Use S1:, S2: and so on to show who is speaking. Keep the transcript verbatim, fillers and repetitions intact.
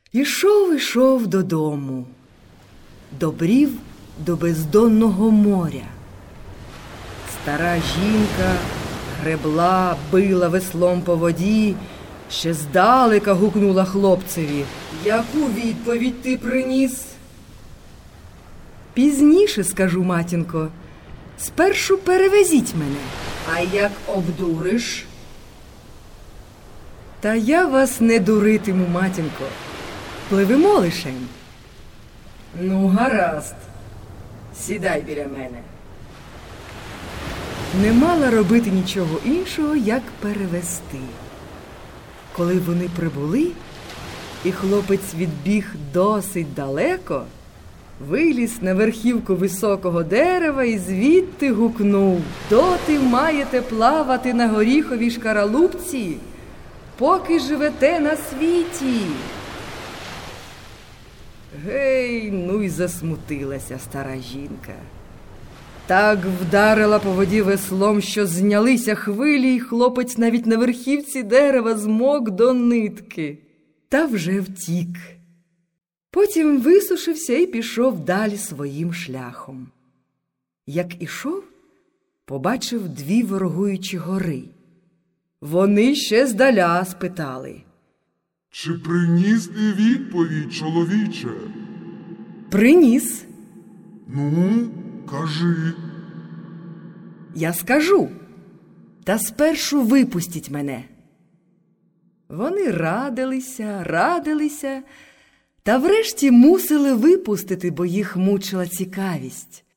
S1: Ішов, ішов додому, добрів до бездонного моря. Стара жінка гребла, била веслом по воді, ще здалека гукнула хлопцеві: «Яку відповідь ти приніс?» «Пізніше скажу, матінко, спершу перевезіть мене». «А як обдуриш?» «Та я вас не дуритиму, матінко, пливемо лишень». «Ну, гаразд, сідай біля мене». Не мала робити нічого іншого, як перевести. Коли вони прибули, і хлопець відбіг досить далеко, виліз на верхівку високого дерева і звідти гукнув: «Доти маєте плавати на горіховій шкаралупці, поки живете на світі». Гей, ну й засмутилася стара жінка. Так вдарила по воді веслом, що знялися хвилі, і хлопець навіть на верхівці дерева змок до нитки. Та вже втік. Потім висушився і пішов далі своїм шляхом. Як ішов, побачив дві ворогуючі гори. Вони ще здаля спитали:
S2: «Чи приніс ти відповідь, чоловіче?»
S1: «Приніс».
S2: «Ну, кажи».
S1: «Я скажу, та спершу випустіть мене». Вони радилися, радилися, та врешті мусили випустити, бо їх мучила цікавість.